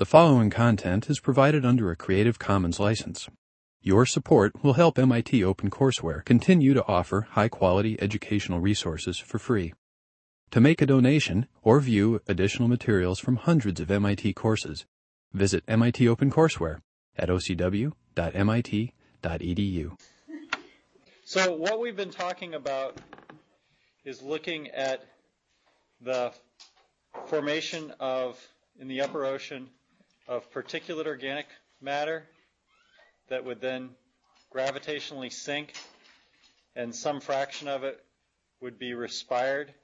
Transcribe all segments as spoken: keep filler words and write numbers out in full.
The following content is provided under a Creative Commons license. Your support will help M I T OpenCourseware continue to offer high-quality educational resources for free. To make a donation or view additional materials from hundreds of M I T courses, visit M I T OpenCourseware at o c w dot m i t dot e d u. So what we've been talking about is looking at the formation of, in the upper ocean, of particulate organic matter that would then gravitationally sink, and some fraction of it would be respired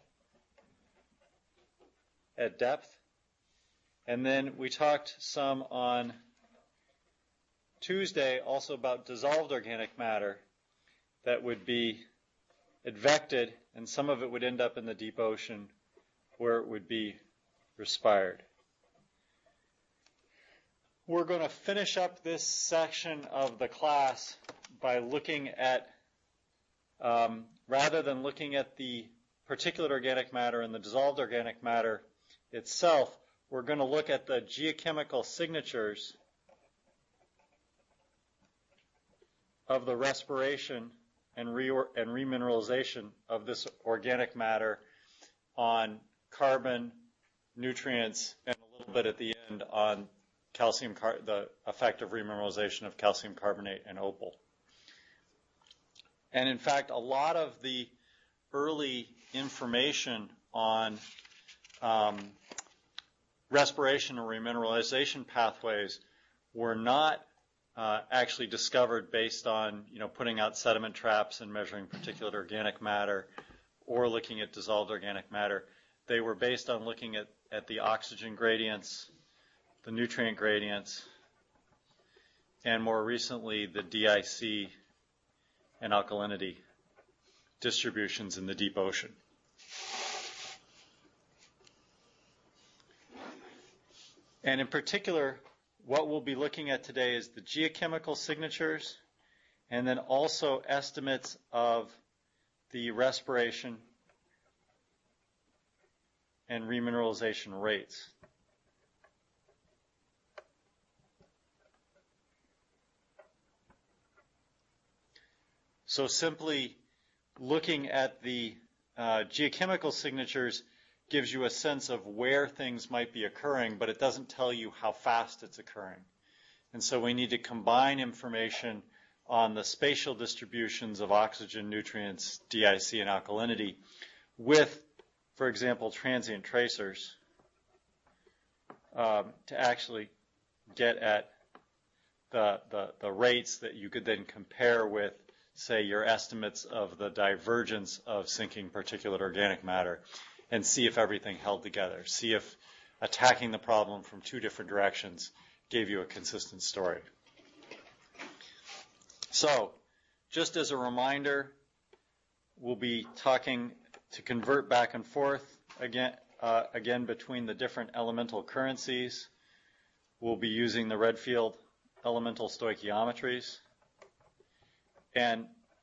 at depth. And then we talked some on Tuesday also about dissolved organic matter that would be advected, and some of it would end up in the deep ocean where it would be respired. We're going to finish up this section of the class by looking at, um, rather than looking at the particulate organic matter and the dissolved organic matter itself, we're going to look at the geochemical signatures of the respiration and, re and remineralization of this organic matter on carbon, nutrients, and a little bit at the end on calcium, car the effect of remineralization of calcium carbonate and opal. And in fact, a lot of the early information on um, respiration or remineralization pathways were not uh, actually discovered based on, you know, putting out sediment traps and measuring particulate organic matter or looking at dissolved organic matter. They were based on looking at, at the oxygen gradients, the nutrient gradients, and more recently the D I C and alkalinity distributions in the deep ocean. And in particular, what we'll be looking at today is the geochemical signatures and then also estimates of the respiration and remineralization rates. So simply looking at the uh, geochemical signatures gives you a sense of where things might be occurring, but it doesn't tell you how fast it's occurring. And so we need to combine information on the spatial distributions of oxygen, nutrients, D I C, and alkalinity with, for example, transient tracers um, to actually get at the, the, the rates that you could then compare with, say, your estimates of the divergence of sinking particulate organic matter and see if everything held together. See if attacking the problem from two different directions gave you a consistent story. So, just as a reminder, we'll be talking to convert back and forth again, uh, again between the different elemental currencies. We'll be using the Redfield elemental stoichiometries. And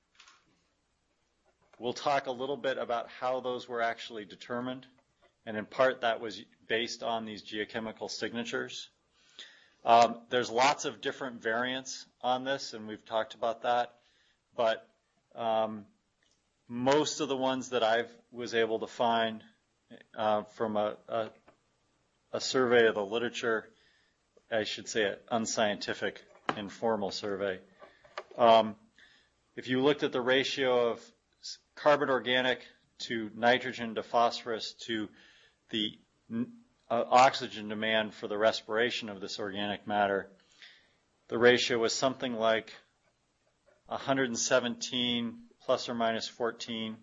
we'll talk a little bit about how those were actually determined. And in part, that was based on these geochemical signatures. Um, there's lots of different variants on this, and we've talked about that. But um, most of the ones that I was able to find uh, from a, a, a survey of the literature, I should say an unscientific, informal survey, um, if you looked at the ratio of carbon organic to nitrogen to phosphorus to the uh, oxygen demand for the respiration of this organic matter, the ratio was something like one hundred seventeen plus or minus fourteen,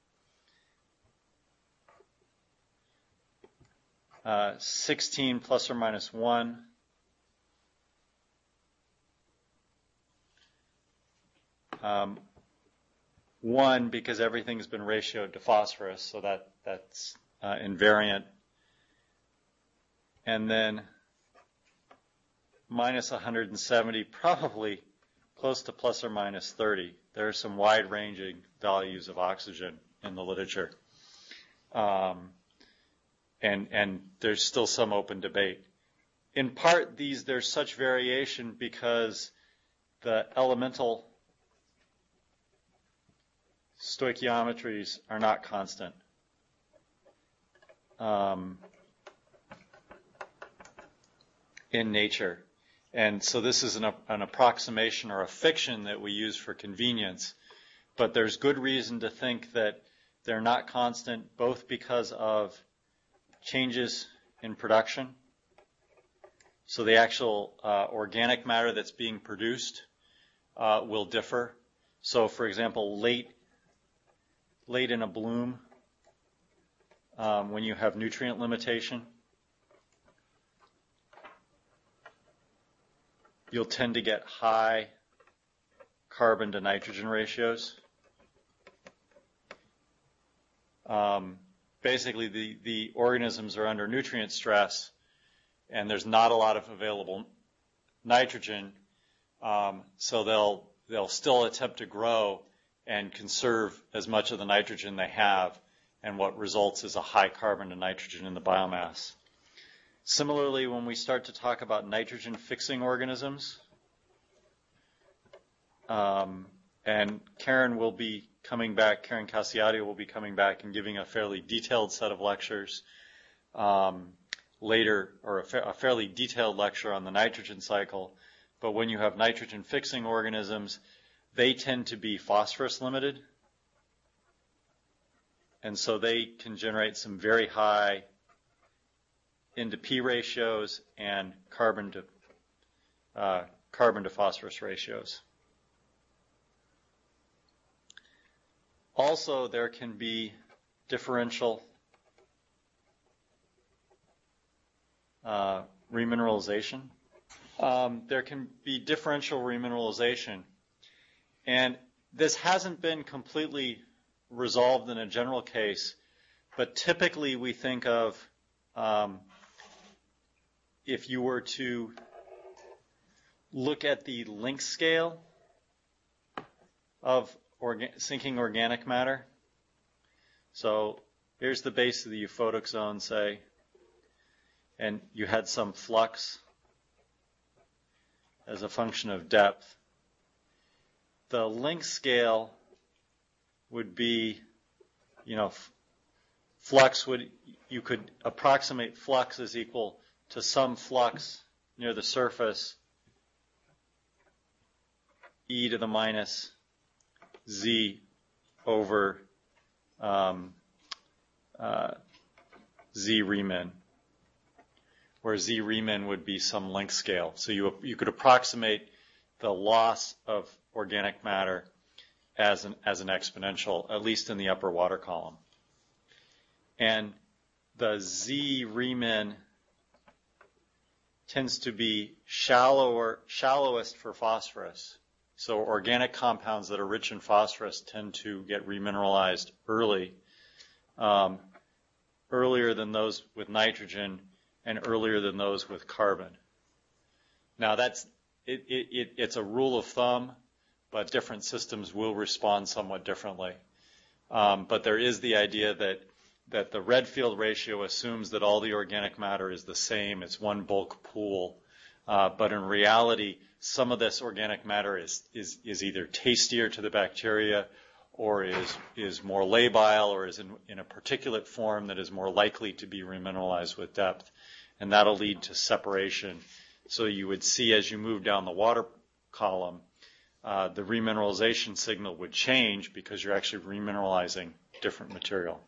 uh, sixteen plus or minus one, um, one because everything's been ratioed to phosphorus, so that that's uh, invariant, and then minus one hundred seventy, probably close to plus or minus thirty. There are some wide-ranging values of oxygen in the literature, um, and and there's still some open debate. in part, these there's such variation because the elemental stoichiometries are not constant. Um, in nature. And so this is an, an approximation or a fiction that we use for convenience. But there's good reason to think that they're not constant, both because of changes in production. So the actual uh, organic matter that's being produced uh, will differ. So, for example, late, late in a bloom, um, when you have nutrient limitation, you'll tend to get high carbon to nitrogen ratios. Um, basically, the, the organisms are under nutrient stress, and there's not a lot of available nitrogen, um, so they'll they'll still attempt to grow and conserve as much of the nitrogen they have, and what results is a high carbon to nitrogen in the biomass. Similarly, when we start to talk about nitrogen-fixing organisms, um, and Karen will be coming back, Karen Cassiati will be coming back and giving a fairly detailed set of lectures um, later, or a, fa- a fairly detailed lecture on the nitrogen cycle. But when you have nitrogen-fixing organisms, they tend to be phosphorus limited, and so they can generate some very high N to P ratios and carbon to uh, carbon to phosphorus ratios. Also, there can be differential uh, remineralization. Um, there can be differential remineralization, and this hasn't been completely resolved in a general case, but typically we think of um, if you were to look at the length scale of orga- sinking organic matter. So here's the base of the euphotic zone, say, and you had some flux as a function of depth. The length scale would be, you know, f- flux would, you could approximate flux as equal to some flux near the surface, e to the minus z over um, uh, z remin, where z remin would be some length scale. So you you could approximate the loss of organic matter as an as an exponential, at least in the upper water column. And the z remin tends to be shallower, shallowest for phosphorus. So organic compounds that are rich in phosphorus tend to get remineralized early, um, earlier than those with nitrogen and earlier than those with carbon. Now that's it, it, it, it's a rule of thumb, but different systems will respond somewhat differently. Um, but there is the idea that that the Redfield ratio assumes that all the organic matter is the same. It's one bulk pool. Uh, but in reality, some of this organic matter is, is, is either tastier to the bacteria or is, is more labile or is in, in a particulate form that is more likely to be remineralized with depth. And that'll lead to separation. So you would see as you move down the water column, uh, the remineralization signal would change because you're actually remineralizing different material.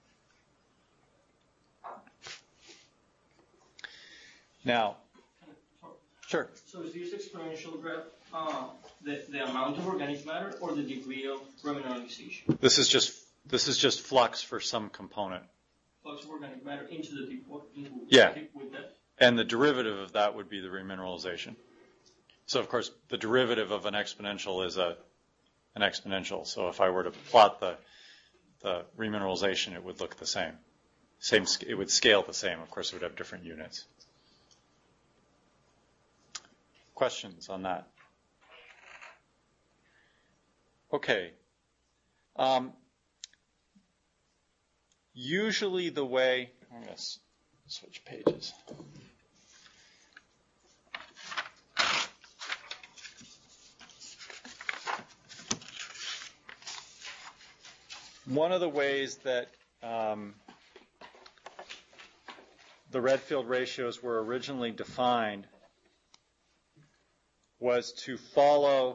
Now, sure. So is this exponential graph uh, the, the amount of organic matter or the degree of remineralization? This is just this is just flux for some component. Flux of organic matter into the deep water. Into Yeah. deep with that. And the derivative of that would be the remineralization. So of course, the derivative of an exponential is a an exponential. So if I were to plot the the remineralization, it would look the same. Same. It would scale the same. Of course, it would have different units. Questions on that? Okay. Um, usually the way, I'm going to switch pages. one of the ways that um, the Redfield ratios were originally defined was to follow,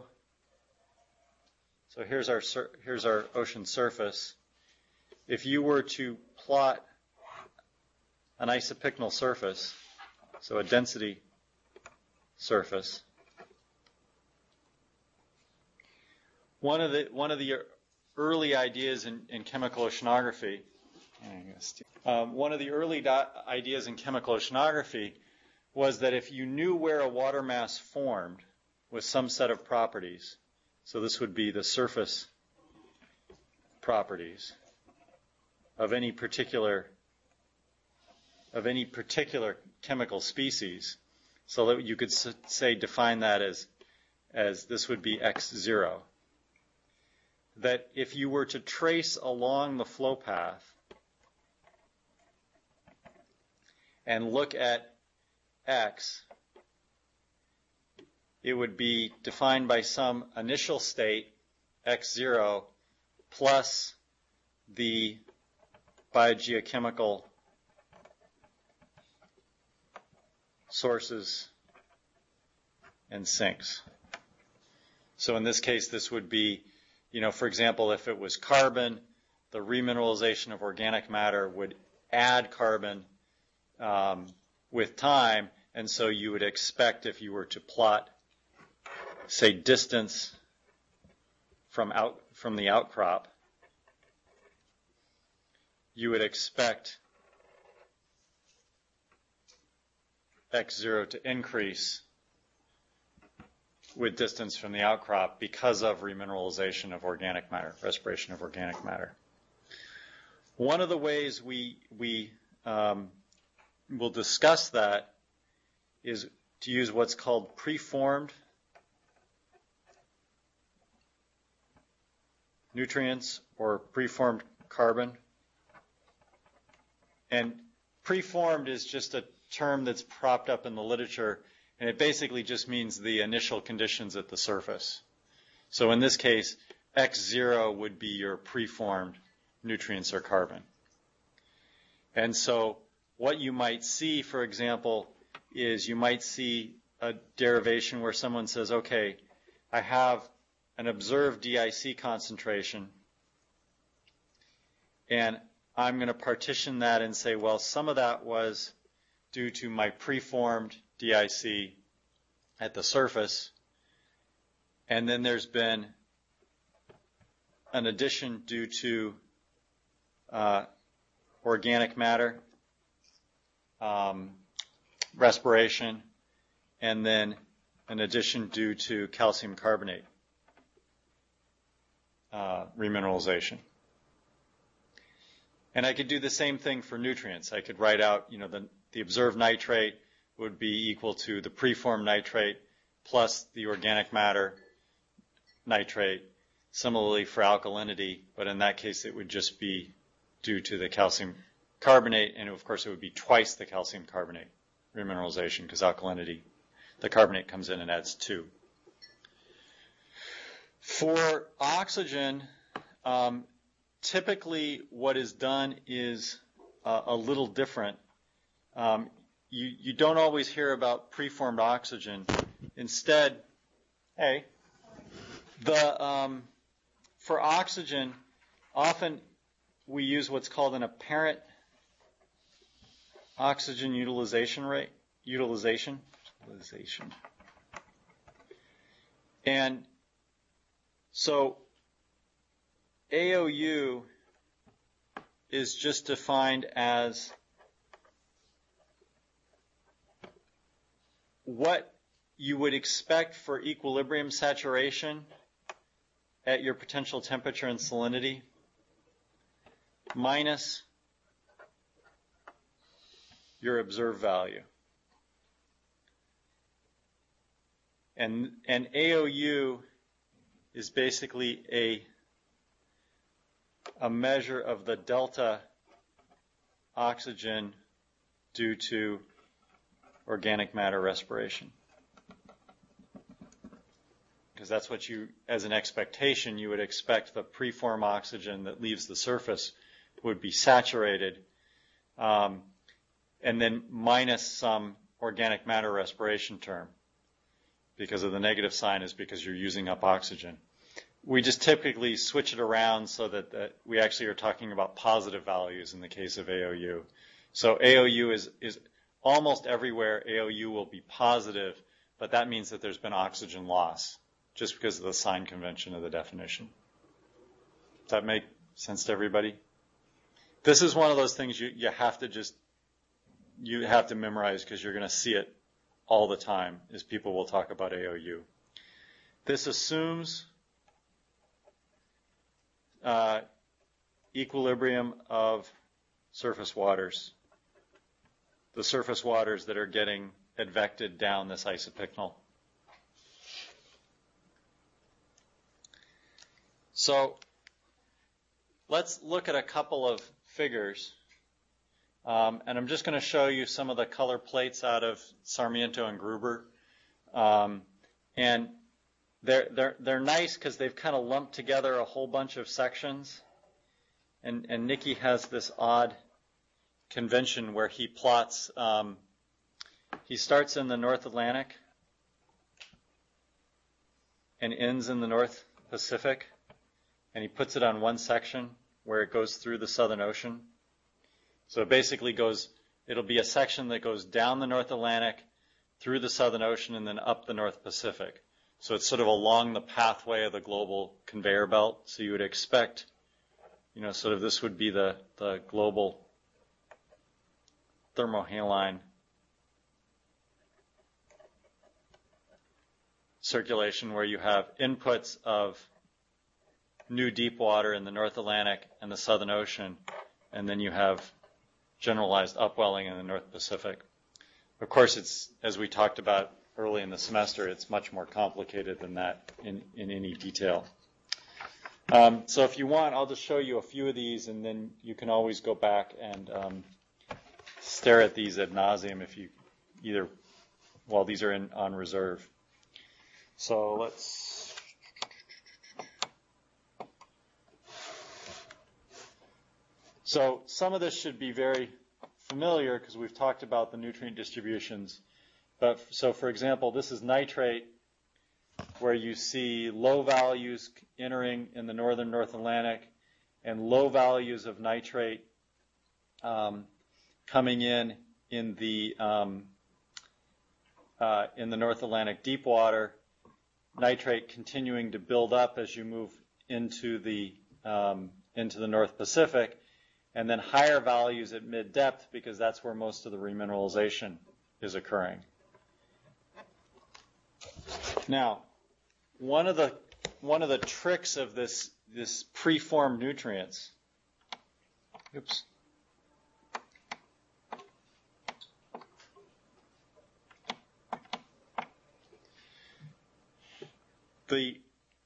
so here's our, here's our ocean surface. If you were to plot an isopycnal surface, so a density surface, one of the, one of the early ideas in, in chemical oceanography, um, one of the early ideas in chemical oceanography was that if you knew where a water mass formed with some set of properties, so this would be the surface properties of any particular of any particular chemical species, so that you could say define that as as this would be x zero. That if you were to trace along the flow path and look at x, it would be defined by some initial state, x zero, plus the biogeochemical sources and sinks. So in this case, this would be, you know, for example, if it was carbon, the remineralization of organic matter would add carbon um, with time, and so you would expect, if you were to plot, say, distance from out from the outcrop, you would expect x zero to increase with distance from the outcrop because of remineralization of organic matter, respiration of organic matter. One of the ways we we um, will discuss that is to use what's called preformed nutrients or preformed carbon. And preformed is just a term that's propped up in the literature, and it basically just means the initial conditions at the surface. So in this case, x zero would be your preformed nutrients or carbon. And so what you might see, for example, is you might see a derivation where someone says, okay, I have an observed D I C concentration, and I'm going to partition that and say, well, some of that was due to my preformed D I C at the surface, and then there's been an addition due to uh, organic matter, um, respiration, and then an addition due to calcium carbonate uh, remineralization. And I could do the same thing for nutrients. I could write out, you know, the, the observed nitrate would be equal to the preformed nitrate plus the organic matter nitrate. Similarly for alkalinity, but in that case it would just be due to the calcium carbonate, and of course it would be twice the calcium carbonate remineralization because alkalinity, the carbonate comes in and adds two. For oxygen, um, typically what is done is uh, a little different. Um, you, you don't always hear about preformed oxygen. Instead, hey, the um, for oxygen, often we use what's called an apparent oxygen utilization rate, utilization, utilization. And so A O U is just defined as what you would expect for equilibrium saturation at your potential temperature and salinity minus your observed value. And, and A O U is basically a, a measure of the delta oxygen due to organic matter respiration. because that's what you, as an expectation, you would expect the preform oxygen that leaves the surface would be saturated, um, and then minus some organic matter respiration term, because of the negative sign is because you're using up oxygen. We just typically switch it around so that, that we actually are talking about positive values in the case of A O U. So A O U is, is almost everywhere A O U will be positive, but that means that there's been oxygen loss just because of the sign convention of the definition. Does that make sense to everybody? This is one of those things you, you have to just, you have to memorize because you're going to see it all the time as people will talk about A O U. This assumes uh, equilibrium of surface waters, the surface waters that are getting advected down this isopycnal. So let's look at a couple of figures. Um, and I'm just going to show you some of the color plates out of Sarmiento and Gruber. Um, and they're, they're, they're nice because they've kind of lumped together a whole bunch of sections. And, and Nicky has this odd convention where he plots, um, he starts in the North Atlantic and ends in the North Pacific. And he puts it on one section where it goes through the Southern Ocean. So it basically goes, it'll be a section that goes down the North Atlantic, through the Southern Ocean, and then up the North Pacific. So it's sort of along the pathway of the global conveyor belt. So you would expect, you know, sort of this would be the, the global thermohaline circulation where you have inputs of new deep water in the North Atlantic and the Southern Ocean, and then you have generalized upwelling in the North Pacific. Of course, it's, as we talked about early in the semester, it's much more complicated than that in, in any detail. Um, so if you want, I'll just show you a few of these, and then you can always go back and um, stare at these ad nauseum if you either, while these are in, on reserve. So let's So some of this should be very familiar because we've talked about the nutrient distributions. But so, for example, this is nitrate, where you see low values entering in the northern North Atlantic and low values of nitrate um, coming in in the um, uh, in the North Atlantic deep water. Nitrate continuing to build up as you move into the um, into the North Pacific. And then higher values at mid-depth because that's where most of the remineralization is occurring. Now, one of the one of the tricks of this this preformed nutrients. Oops. The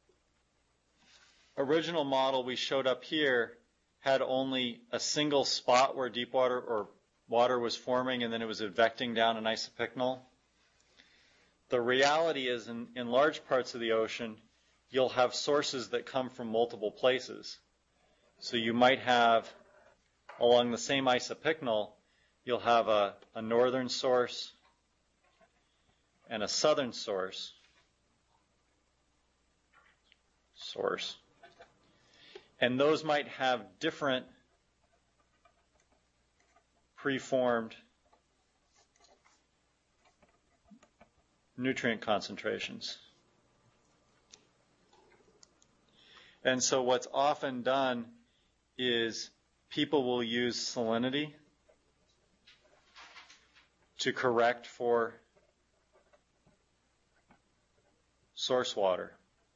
original model we showed up here had only a single spot where deep water or water was forming, and then it was advecting down an isopycnal. The reality is in, in large parts of the ocean, you'll have sources that come from multiple places. So you might have, along the same isopycnal, you'll have a, a northern source and a southern source. Source. And those might have different preformed nutrient concentrations. And so what's often done is people will use salinity to correct for source water.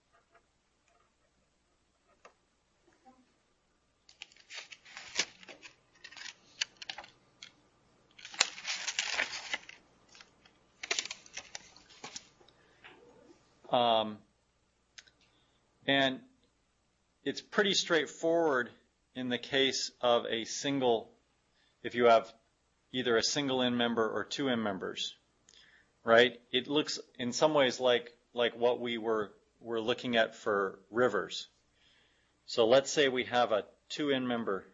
Um, and it's pretty straightforward in the case of a single, if you have either a single end member or two end members, right? It looks in some ways like like what we were we're looking at for rivers. So let's say we have a two in member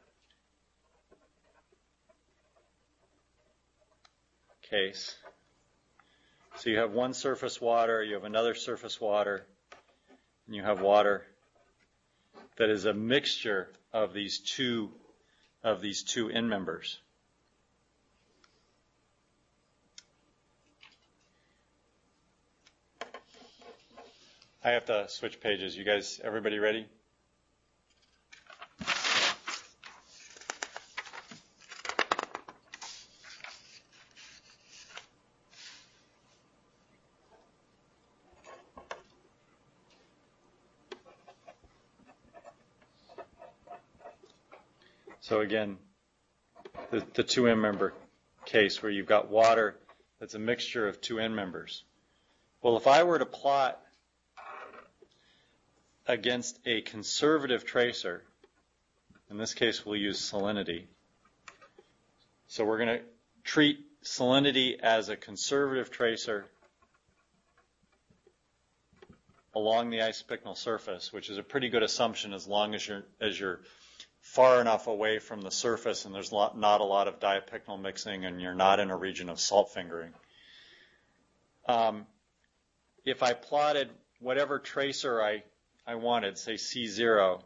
case. So you have one surface water, you have another surface water, and you have water that is a mixture of these two of these two in members. I have to switch pages. You guys, everybody ready? So again, the, the two in member case where you've got water that's a mixture of two in members. Well, if I were to plot against a conservative tracer, in this case we'll use salinity. So we're going to treat salinity as a conservative tracer along the isopycnal surface, which is a pretty good assumption as long as you're, as you're far enough away from the surface and there's not a lot of diapycnal mixing and you're not in a region of salt fingering. Um, if I plotted whatever tracer I, I wanted, say C zero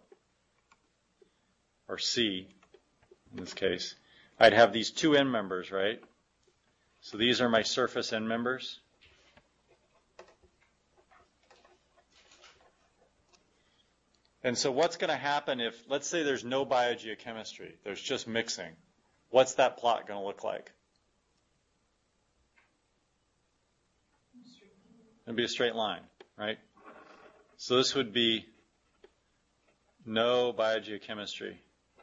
or C in this case, I'd have these two end members, right? So these are my surface end members. And so what's going to happen if, let's say there's no biogeochemistry, there's just mixing. What's that plot going to look like? It'd be a straight line, right? So this would be no biogeochemistry.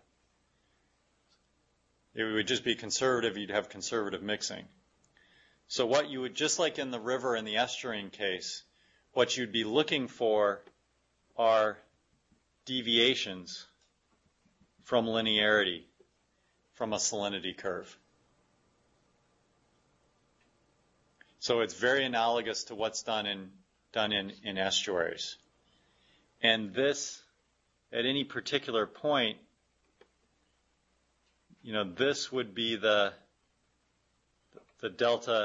It would just be conservative, you'd have conservative mixing. So what you would, just like in the river and the estuarine case, what you'd be looking for are deviations from linearity from a salinity curve. So it's very analogous to what's done in done in, in estuaries. And this, at any particular point, you know, this would be the the delta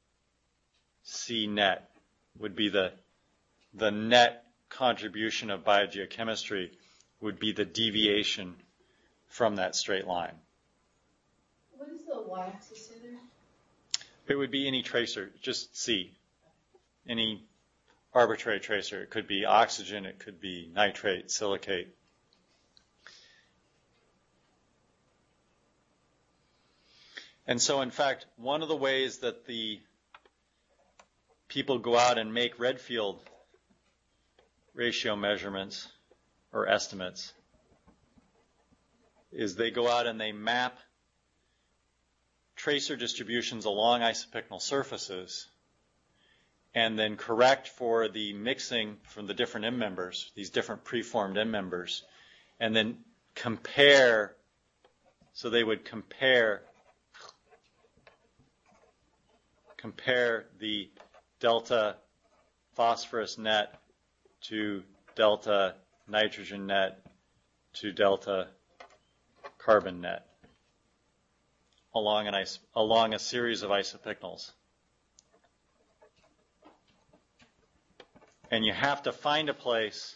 C net, would be the the net contribution of biogeochemistry, would be the deviation from that straight line. What is the y-axis in there? It would be any tracer, just C. Any arbitrary tracer. It could be oxygen, it could be nitrate, silicate. And so, in fact, one of the ways that the people go out and make Redfield ratio measurements or estimates is they go out and they map tracer distributions along isopycnal surfaces and then correct for the mixing from the different end members, these different preformed end members, and then compare, so they would compare compare the delta phosphorus net to delta nitrogen net to delta carbon net along an iso along a series of isopycnals. And you have to find a place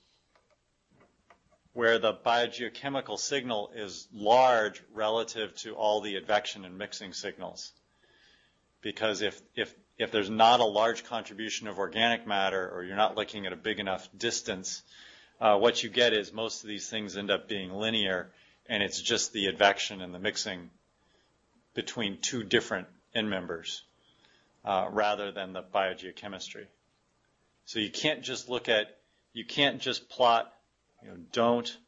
where the biogeochemical signal is large relative to all the advection and mixing signals. Because if, if, if there's not a large contribution of organic matter, or you're not looking at a big enough distance, uh, what you get is most of these things end up being linear, and it's just the advection and the mixing between two different end members uh, rather than the biogeochemistry. So you can't just look at, you can't just plot, you know, don't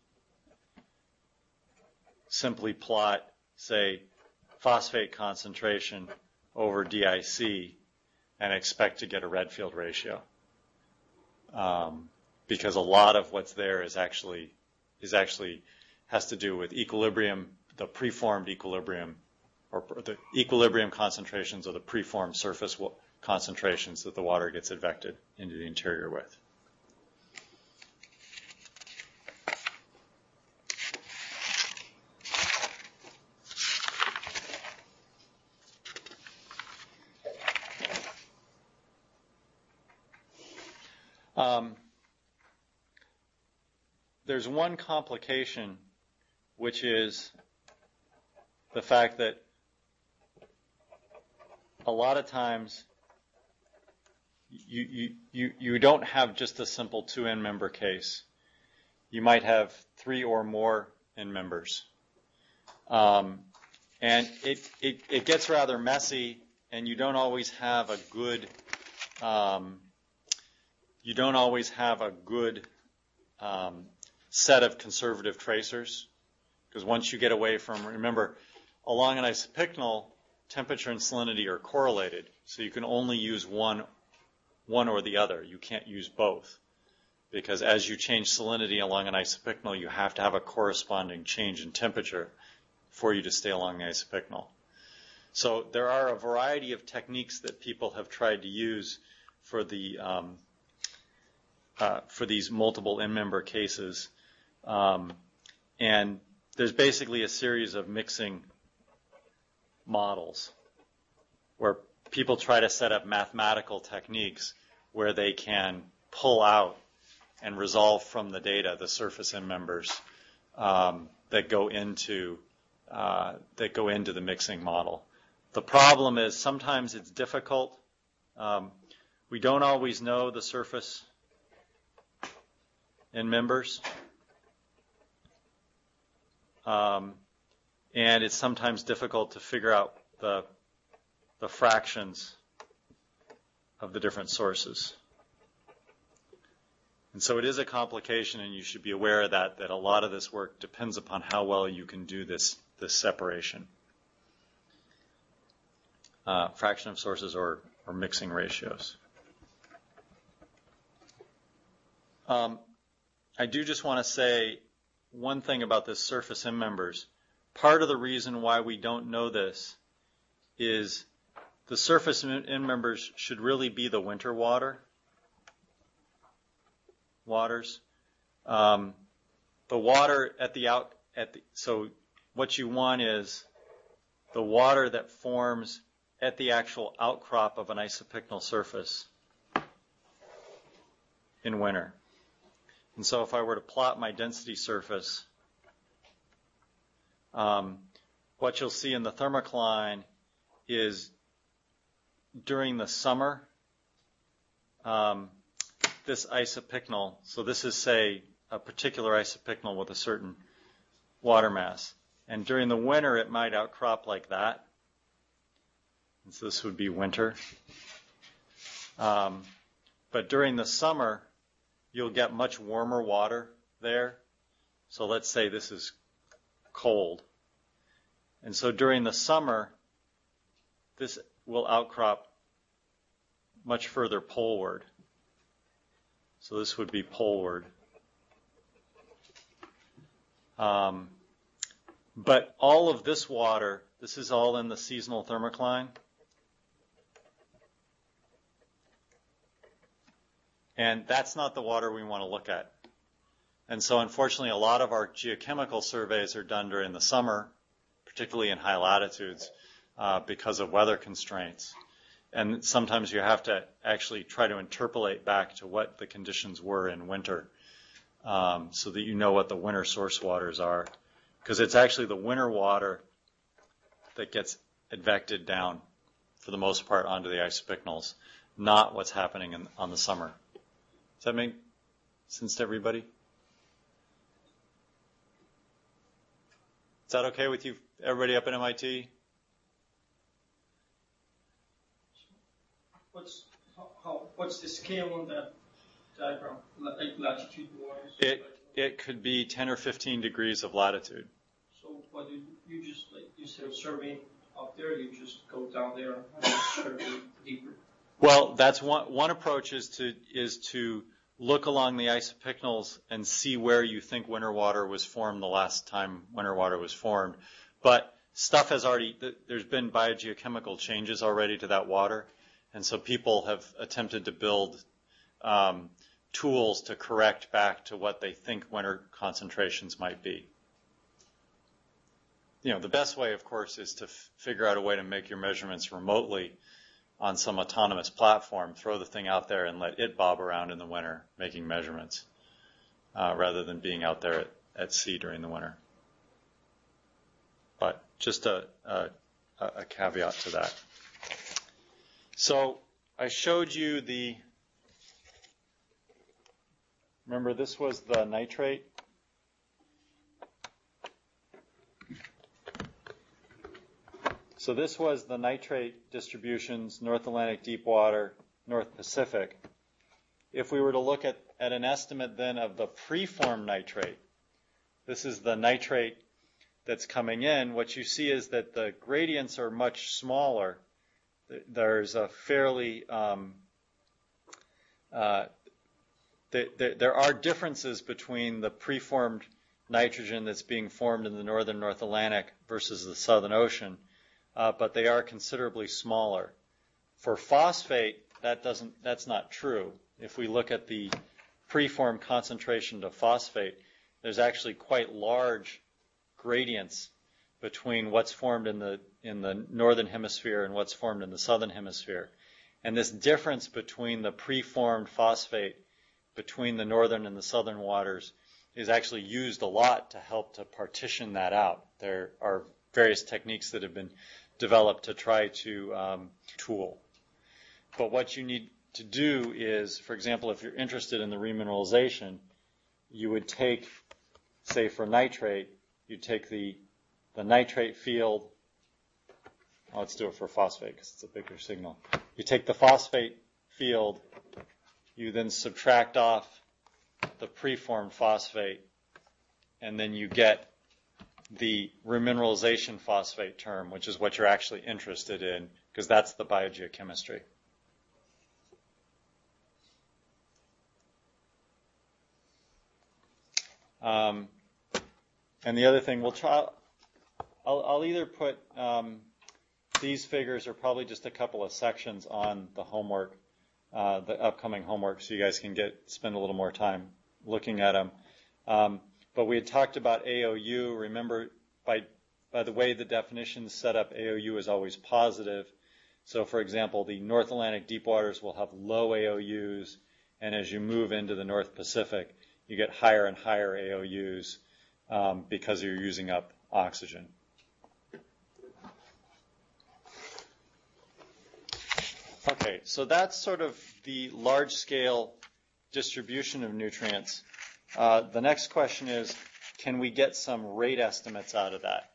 simply plot, say, phosphate concentration over D I C and expect to get a Redfield ratio. Um, because a lot of what's there is actually, is actually has to do with equilibrium, the preformed equilibrium, or the equilibrium concentrations of the preformed surface concentrations that the water gets advected into the interior with. Um, there's one complication, which is the fact that a lot of times you, you, you, you don't have just a simple two end member case. You might have three or more end members. Um, and it, it, it gets rather messy, and you don't always have a good um, you don't always have a good um, set of conservative tracers, because once you get away from, remember, along an isopycnal, temperature and salinity are correlated, so you can only use one, one or the other. You can't use both, because as you change salinity along an isopycnal, you have to have a corresponding change in temperature for you to stay along the isopycnal. So there are a variety of techniques that people have tried to use for the um, uh, for these multiple end member cases, um, and there's basically a series of mixing models where people try to set up mathematical techniques where they can pull out and resolve from the data the surface end members um, that go into uh, that go into the mixing model. The problem is sometimes it's difficult. Um, we don't always know the surface end members. Um, and it's sometimes difficult to figure out the, the fractions of the different sources. And so it is a complication, and you should be aware of that, that a lot of this work depends upon how well you can do this, this separation. Uh, fraction of sources or, or mixing ratios. Um, I do just want to say one thing about this surface end members. Part of the reason why we don't know this is the surface end members should really be the winter water waters. Um, the water at the out at the, so what you want is the water that forms at the actual outcrop of an isopycnal surface in winter. And so if I were to plot my density surface, um, what you'll see in the thermocline is during the summer, um, this isopycnal, so this is, say, a particular isopycnal with a certain water mass. And during the winter, it might outcrop like that. And so this would be winter. Um, but during the summer, you'll get much warmer water there. So let's say this is cold. And so during the summer, this will outcrop much further poleward. So this would be poleward. Um, but all of this water, this is all in the seasonal thermocline. And that's not the water we want to look at. And so unfortunately, a lot of our geochemical surveys are done during the summer, particularly in high latitudes, uh, because of weather constraints. And sometimes you have to actually try to interpolate back to what the conditions were in winter, um, so that you know what the winter source waters are. Because it's actually the winter water that gets advected down, for the most part, onto the isopycnals, not what's happening in, on the summer. Does that make sense to everybody? Is that okay with you, everybody up at M I T? What's how, how what's the scale on that diagram? Like latitude wise? It it could be ten or fifteen degrees of latitude. So what do you just like instead of surveying up there, you just go down there and survey deeper? Well, that's one one approach is to is to look along the isopycnals and see where you think winter water was formed the last time winter water was formed. But stuff has already, there's been biogeochemical changes already to that water, and so people have attempted to build um, tools to correct back to what they think winter concentrations might be. You know, the best way, of course, is to f- figure out a way to make your measurements remotely on some autonomous platform, throw the thing out there and let it bob around in the winter making measurements uh, rather than being out there at, at sea during the winter. But just a, a, a caveat to that. So I showed you the, remember this was the nitrate. So this was the nitrate distributions, North Atlantic, deep water, North Pacific. If we were to look at, at an estimate then of the preformed nitrate, this is the nitrate that's coming in, what you see is that the gradients are much smaller. There's a fairly, um, uh, th- th- there are differences between the preformed nitrogen that's being formed in the northern North Atlantic versus the Southern Ocean. Uh, but they are considerably smaller. For phosphate, that doesn't, that's not true. If we look at the preformed concentration to phosphate, there's actually quite large gradients between what's formed in the in the northern hemisphere and what's formed in the southern hemisphere. And this difference between the preformed phosphate between the northern and the southern waters is actually used a lot to help to partition that out. There are various techniques that have been developed to try to um, tool. But what you need to do is, for example, if you're interested in the remineralization, you would take, say for nitrate, you take the, the nitrate field, oh, let's do it for phosphate because it's a bigger signal. You take the phosphate field, you then subtract off the preformed phosphate, and then you get the remineralization phosphate term, which is what you're actually interested in, because that's the biogeochemistry. Um, and the other thing, we'll try, I'll, I'll either put um, these figures or probably just a couple of sections on the homework, uh, the upcoming homework, so you guys can get spend a little more time looking at them. Um, But we had talked about A O U. Remember, by by the way the definition is set up, A O U is always positive. So, for example, the North Atlantic deep waters will have low A O Us, and as you move into the North Pacific, you get higher and higher A O Us um, because you're using up oxygen. Okay, so that's sort of the large-scale distribution of nutrients. Uh, the next question is, can we get some rate estimates out of that?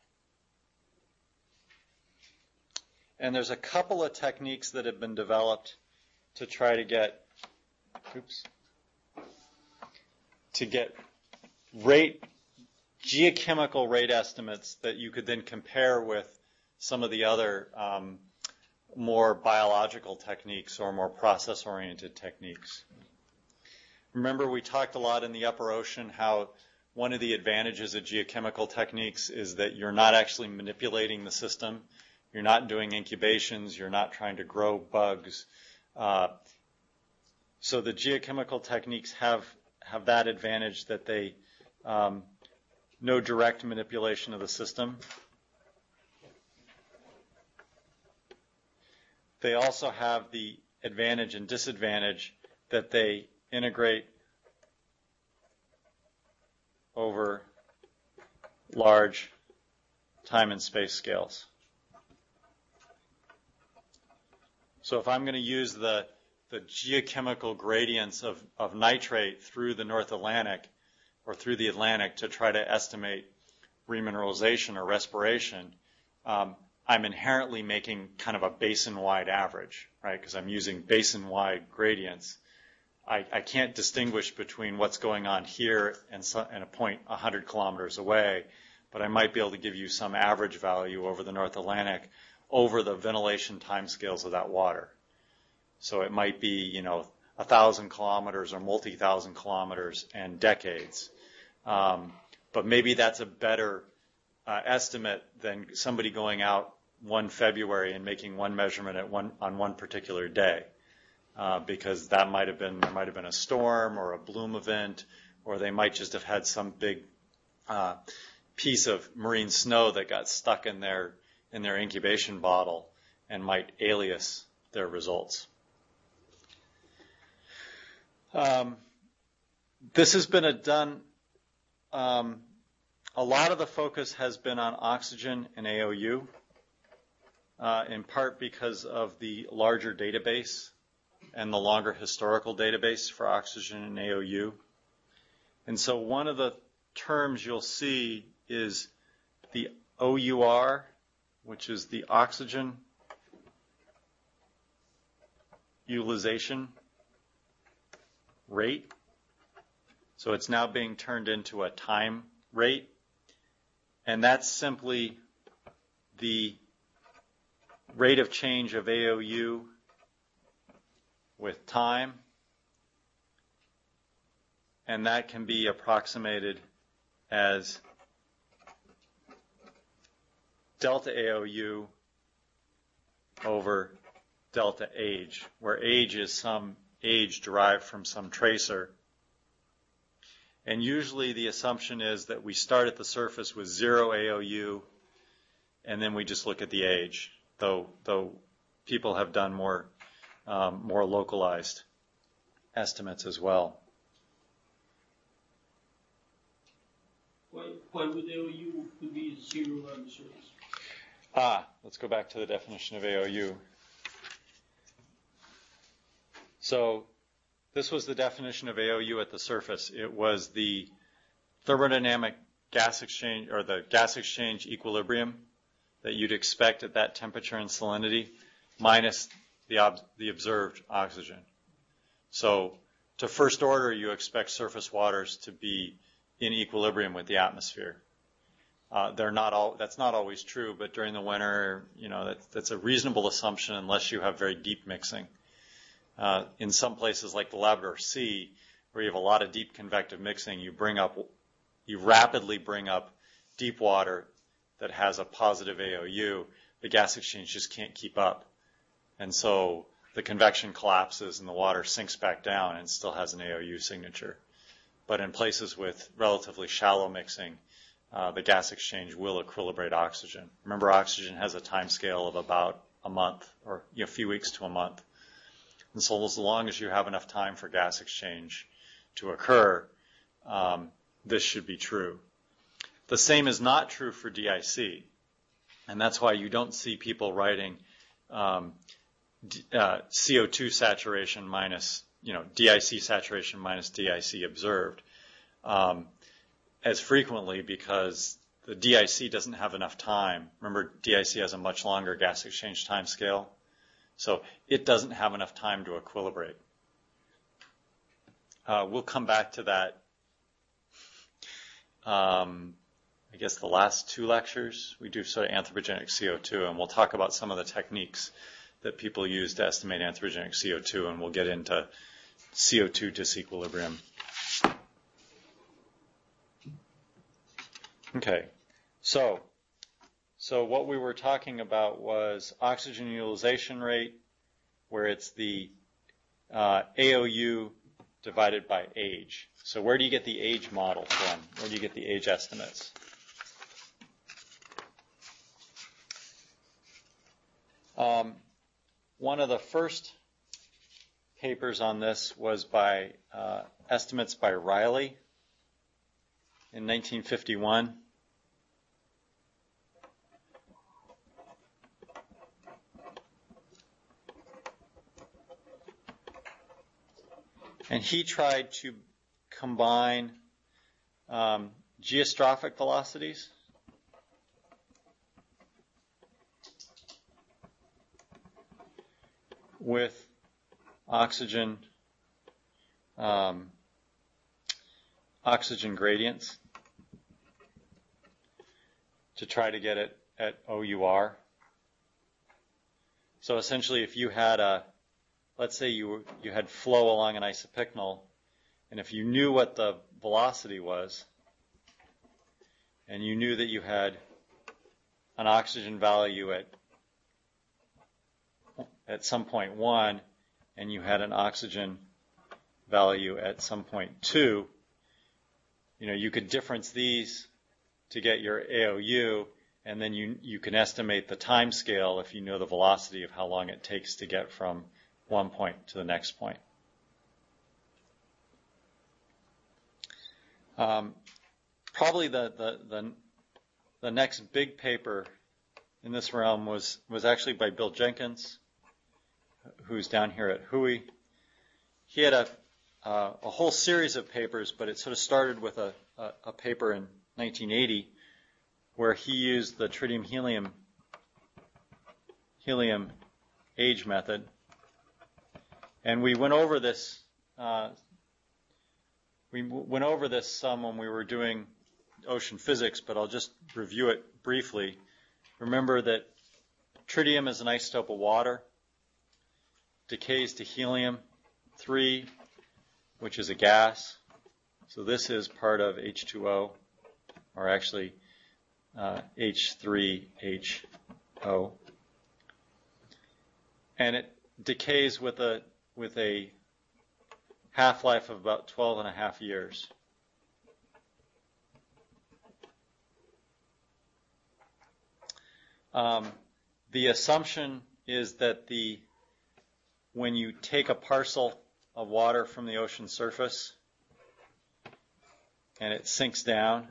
And there's a couple of techniques that have been developed to try to get, oops, to get rate, geochemical rate estimates that you could then compare with some of the other um, more biological techniques or more process-oriented techniques. Remember, we talked a lot in the upper ocean how one of the advantages of geochemical techniques is that you're not actually manipulating the system. You're not doing incubations. You're not trying to grow bugs. Uh, so the geochemical techniques have, have that advantage that they um, no direct manipulation of the system. They also have the advantage and disadvantage that they integrate over large time and space scales. So if I'm going to use the, the geochemical gradients of, of nitrate through the North Atlantic or through the Atlantic to try to estimate remineralization or respiration, um, I'm inherently making kind of a basin-wide average, right? Because I'm using basin-wide gradients. I, I can't distinguish between what's going on here and, so, and a point one hundred kilometers away, but I might be able to give you some average value over the North Atlantic over the ventilation timescales of that water. So it might be, you know, a thousand kilometers or multi-thousand kilometers and decades. Um, but maybe that's a better uh, estimate than somebody going out one February and making one measurement at one on one particular day. Uh, because that might have been, there might have been a storm or a bloom event, or they might just have had some big uh, piece of marine snow that got stuck in their in their incubation bottle and might alias their results. Um, this has been a done, um, a lot of the focus has been on oxygen and A O U, uh, in part because of the larger database and the longer historical database for oxygen and A O U. And so one of the terms you'll see is the O U R, which is the oxygen utilization rate. So it's now being turned into a time rate. And that's simply the rate of change of A O U with time. And that can be approximated as delta A O U over delta age, where age is some age derived from some tracer. And usually the assumption is that we start at the surface with zero A O U, and then we just look at the age, though though people have done more um, more localized estimates as well. Why, why would A O U could be zero on the surface? Ah, let's go back to the definition of A O U. So this was the definition of A O U at the surface. It was the thermodynamic gas exchange, or the gas exchange equilibrium that you'd expect at that temperature and salinity, minus the, ob- the observed oxygen. So to first order, you expect surface waters to be in equilibrium with the atmosphere. Uh, they're not all, that's not always true, but during the winter, you know, that, that's a reasonable assumption unless you have very deep mixing. Uh, in some places like the Labrador Sea, where you have a lot of deep convective mixing, you bring up, you rapidly bring up deep water that has a positive A O U. The gas exchange just can't keep up. And so the convection collapses and the water sinks back down and still has an A O U signature. But in places with relatively shallow mixing, uh, the gas exchange will equilibrate oxygen. Remember, oxygen has a time scale of about a month, or you know, a few weeks to a month. And so as long as you have enough time for gas exchange to occur, um, this should be true. The same is not true for D I C. And that's why you don't see people writing um, D, uh, C O two saturation minus, you know, D I C saturation minus D I C observed um, as frequently, because the D I C doesn't have enough time. Remember, D I C has a much longer gas exchange time scale. So it doesn't have enough time to equilibrate. Uh, we'll come back to that, um, I guess, the last two lectures. We do sort of anthropogenic C O two, and we'll talk about some of the techniques that people use to estimate anthropogenic C O two, and we'll get into C O two disequilibrium. Okay, so so what we were talking about was oxygen utilization rate, where it's the uh, A O U divided by age. So where do you get the age model from? Where do you get the age estimates? Um, one of the first papers on this was by uh, estimates by Riley in nineteen fifty-one. And he tried to combine um, geostrophic velocities with oxygen um, oxygen gradients to try to get it at O U R. So essentially, if you had a Let's say you you had flow along an isopycnal, and if you knew what the velocity was, and you knew that you had an oxygen value at at some point one, and you had an oxygen value at some point two, you know, you could difference these to get your A O U, and then you, you can estimate the time scale if you know the velocity of how long it takes to get from one point to the next point. Um, probably the, the, the, the next big paper in this realm was, was actually by Bill Jenkins, who's down here at H U I. He had a, uh, a whole series of papers, but it sort of started with a, a, a paper in nineteen eighty where he used the tritium helium helium age method. And we went over this uh, we w- went over this some when we were doing ocean physics, but I'll just review it briefly. Remember that tritium is an isotope of water, decays to helium three, which is a gas. So this is part of H two O, or actually uh, H three H O. And it decays with a with a half-life of about twelve and a half years. Um, the assumption is that the when you take a parcel of water from the ocean surface and it sinks down,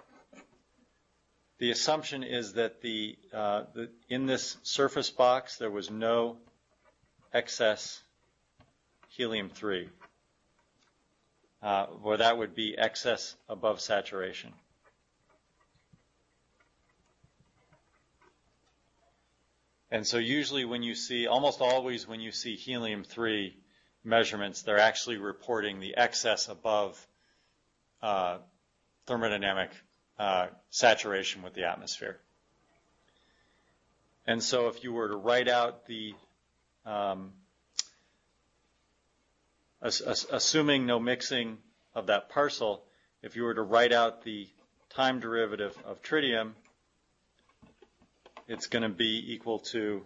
the assumption is that the, uh, the in this surface box there was no excess helium three, uh, or that would be excess above saturation. And so usually when you see, almost always when you see helium three measurements, they're actually reporting the excess above uh, thermodynamic uh, saturation with the atmosphere. And so if you were to write out the, um, as, as, assuming no mixing of that parcel, if you were to write out the time derivative of tritium, it's going to be equal to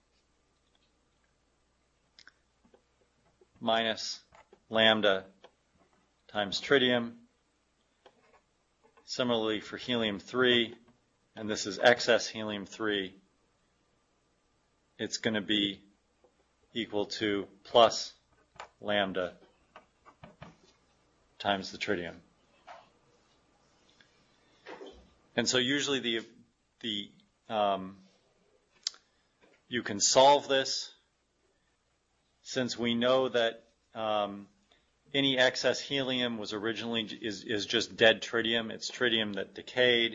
minus lambda times tritium. Similarly for helium three, and this is excess helium three, it's going to be equal to plus lambda times the tritium. And so usually the the Um, you can solve this since we know that um, any excess helium was originally is, is just dead tritium. It's tritium that decayed.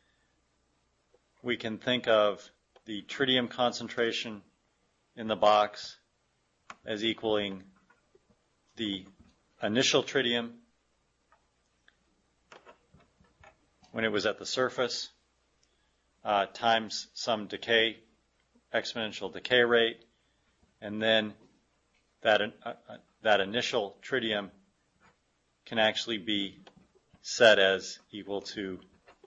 We can think of the tritium concentration in the box as equaling the initial tritium when it was at the surface, Uh, times some decay, exponential decay rate, and then that uh, uh, that initial tritium can actually be set as equal to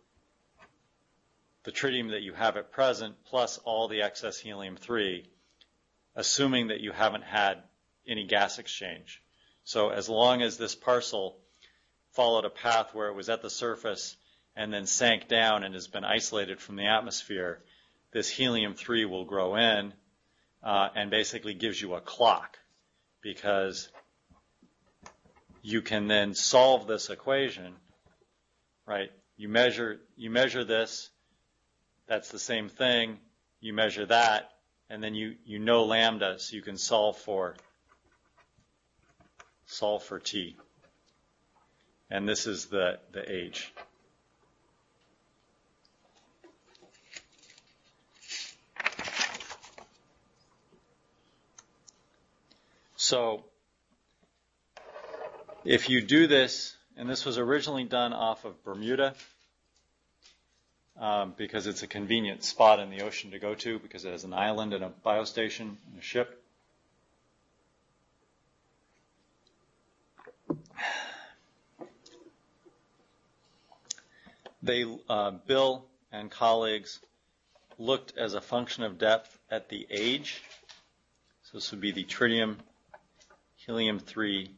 the tritium that you have at present plus all the excess helium three, assuming that you haven't had any gas exchange. So as long as this parcel followed a path where it was at the surface and then sank down and has been isolated from the atmosphere, this helium three will grow in uh, and basically gives you a clock, because you can then solve this equation, right? You measure, you measure this, that's the same thing, you measure that, and then you, you know lambda, so you can solve for, solve for T. And this is the, the age. So if you do this, and this was originally done off of Bermuda um, because it's a convenient spot in the ocean to go to because it has an island and a biostation and a ship. They, uh, Bill and colleagues looked as a function of depth at the age. So this would be the tritium helium three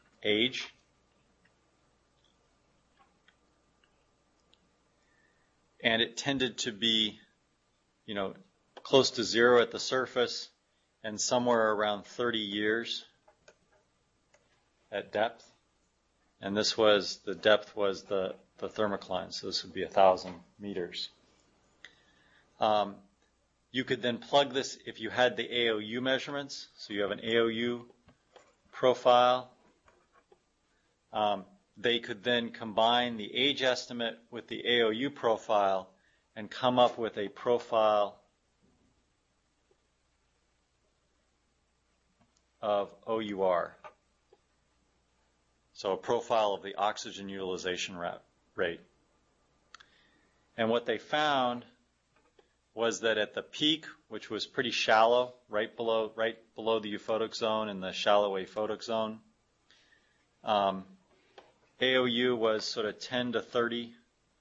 age. and it tended to be, you know, close to zero at the surface and somewhere around thirty years at depth. And this was, the depth was the, the thermocline, so this would be one thousand meters. Um, you could then plug this, if you had the A O U measurements, so you have an A O U profile, um, they could then combine the age estimate with the A O U profile and come up with a profile of O U R. So a profile of the oxygen utilization rate. And what they found was that at the peak, which was pretty shallow, right below, right below the euphotic zone in the shallow aphotic zone, um, A O U was sort of ten to thirty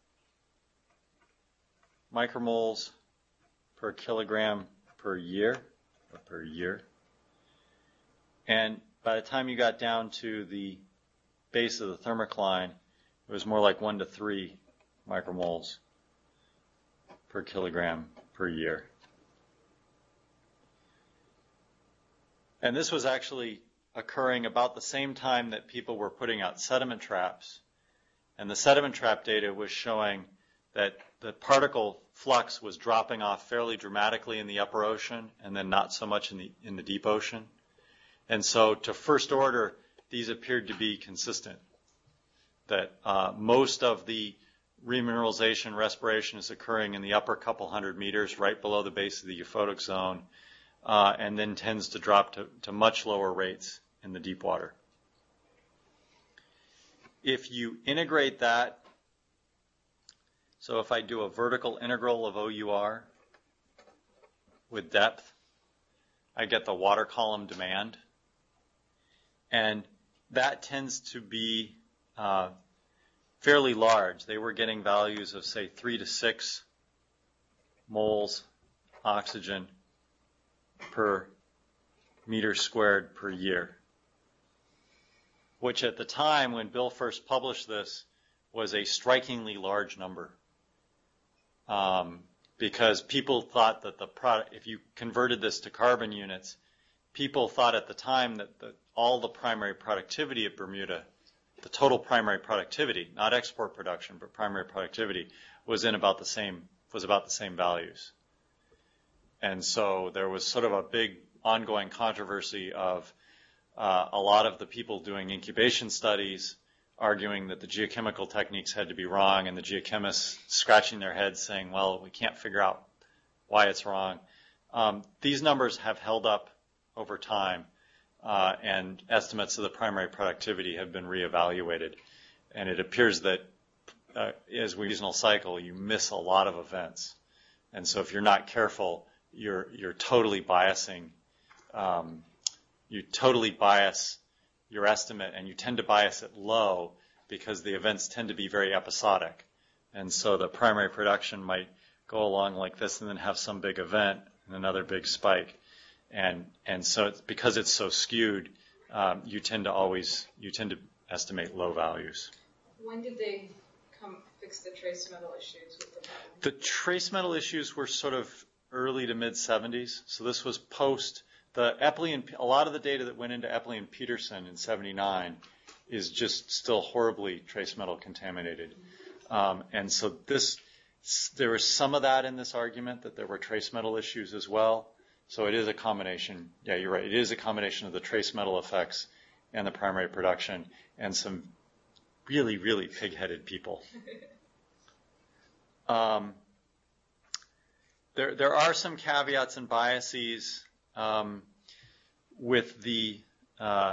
micromoles per kilogram per year, or per year. And by the time you got down to the base of the thermocline, it was more like one to three micromoles per kilogram per year. And this was actually occurring about the same time that people were putting out sediment traps. And the sediment trap data was showing that the particle flux was dropping off fairly dramatically in the upper ocean and then not so much in the, in the deep ocean. And so to first order, these appeared to be consistent, that uh, most of the remineralization respiration is occurring in the upper couple hundred meters right below the base of the euphotic zone, uh, and then tends to drop to, to much lower rates in the deep water. If you integrate that, so if I do a vertical integral of O U R with depth, I get the water column demand. And that tends to be uh, fairly large. They were getting values of, say, three to six moles oxygen per meter squared per year, which at the time when Bill first published this was a strikingly large number, um, because people thought that the product, if you converted this to carbon units, people thought at the time that the, all the primary productivity at Bermuda, the total primary productivity, not export production, but primary productivity, was in about the same, was about the same values. And so there was sort of a big ongoing controversy of uh, a lot of the people doing incubation studies arguing that the geochemical techniques had to be wrong, and the geochemists scratching their heads saying, well, we can't figure out why it's wrong. Um, these numbers have held up over time, uh, and estimates of the primary productivity have been reevaluated. And it appears that uh, as we seasonal cycle, you miss a lot of events. And so if you're not careful, you're you're totally biasing, um, you totally bias your estimate, and you tend to bias it low because the events tend to be very episodic. And so the primary production might go along like this and then have some big event and another big spike. And and so it's, because it's so skewed, um, you tend to always, you tend to estimate low values. When did they come fix the trace metal issues with the problem? The trace metal issues were sort of early to mid seventies. So this was post the Epley and a lot of the data that went into Epley and Peterson in seventy-nine is just still horribly trace metal contaminated. Um, and so this, there was some of that in this argument that there were trace metal issues as well. So it is a combination. Yeah, you're right. It is a combination of the trace metal effects and the primary production and some really, really pig-headed people. Um, there, there are some caveats and biases um, with the uh,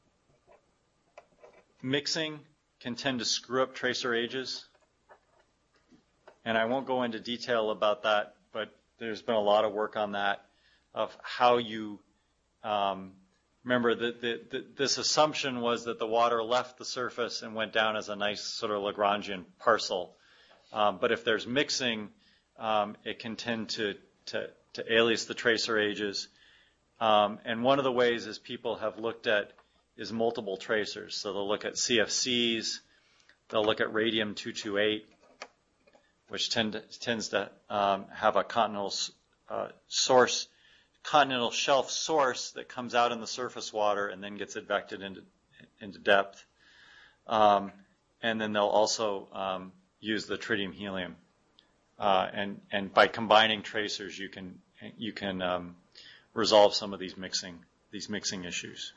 mixing can tend to screw up tracer ages. And I won't go into detail about that, but there's been a lot of work on that, of how you um, remember that the, the, this assumption was that the water left the surface and went down as a nice sort of Lagrangian parcel. Um, but if there's mixing, um, it can tend to, to, to alias the tracer ages. Um, and one of the ways is people have looked at is multiple tracers. So they'll look at C F Cs, they'll look at radium two twenty-eight, which tend, tends to um, have a continental uh, source, continental shelf source that comes out in the surface water and then gets advected into into depth. Um, and then they'll also um, use the tritium helium. Uh, and and by combining tracers, you can you can um, resolve some of these mixing these mixing issues.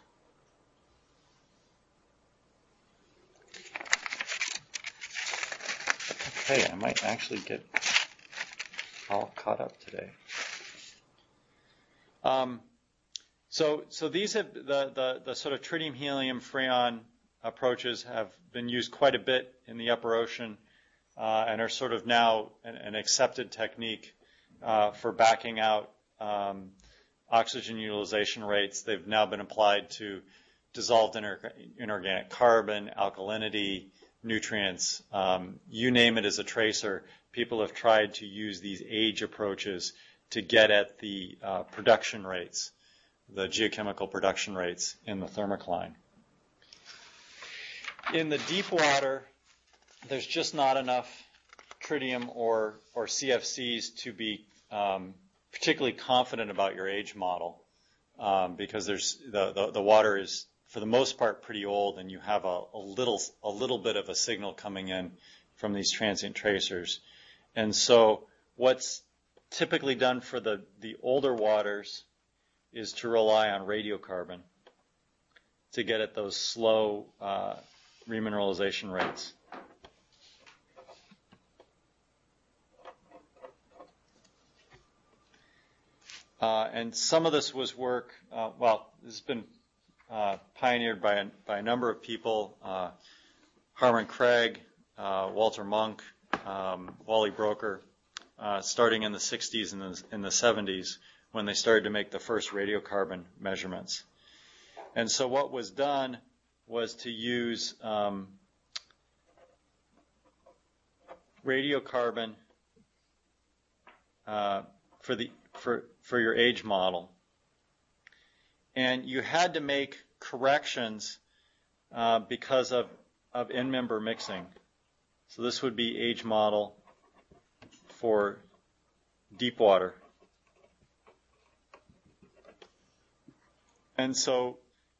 Okay, I might actually get all caught up today. Um, so, so these have the, the, the sort of tritium helium freon approaches have been used quite a bit in the upper ocean uh, and are sort of now an, an accepted technique uh, for backing out um, oxygen utilization rates. They've now been applied to dissolved inor- inorganic carbon, alkalinity, nutrients, um, you name it as a tracer. People have tried to use these age approaches to get at the uh, production rates, the geochemical production rates in the thermocline. In the deep water, there's just not enough tritium or, or C F Cs to be um, particularly confident about your age model um, because there's the, the, the water is, for the most part, pretty old, and you have a, a little a little bit of a signal coming in from these transient tracers. And so what's typically done for the, the older waters is to rely on radiocarbon to get at those slow uh, remineralization rates. Uh, and some of this was work, uh, well, this has been Uh, pioneered by a, by a number of people, uh, Harmon Craig, uh, Walter Monk, um, Wally Broker, uh, starting in the sixties and the, in the seventies when they started to make the first radiocarbon measurements. And so what was done was to use um, radiocarbon uh, for the for for your age model. And you had to make corrections uh, because of, of in-member mixing. So this would be age model for deep water. And so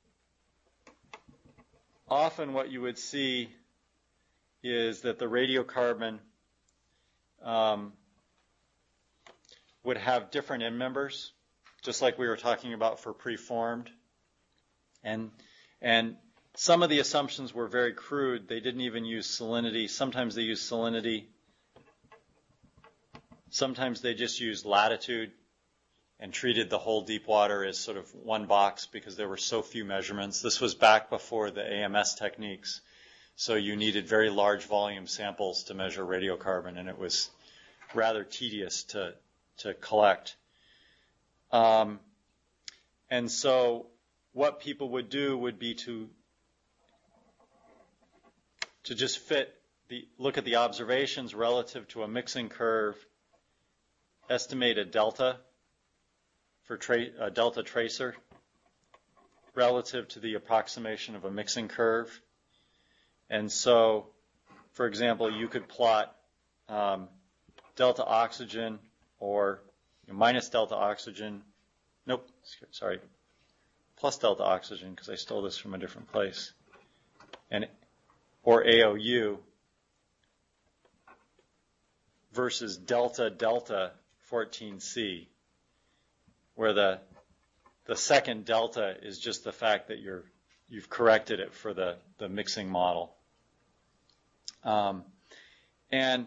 often what you would see is that the radiocarbon um, would have different in-members, just like we were talking about for preformed. And and some of the assumptions were very crude. They didn't even use salinity. Sometimes they used salinity. Sometimes they just used latitude and treated the whole deep water as sort of one box because there were so few measurements. This was back before the A M S techniques. So you needed very large volume samples to measure radiocarbon, and it was rather tedious to, to collect. Um, and so what people would do would be to to just fit the look at the observations relative to a mixing curve, estimate a delta for tra- a delta tracer relative to the approximation of a mixing curve. And so, for example, you could plot um, delta oxygen or minus delta oxygen, nope, sorry, plus delta oxygen, because I stole this from a different place, and or A O U versus delta delta fourteen C, where the the second delta is just the fact that you're you've corrected it for the the mixing model, um, and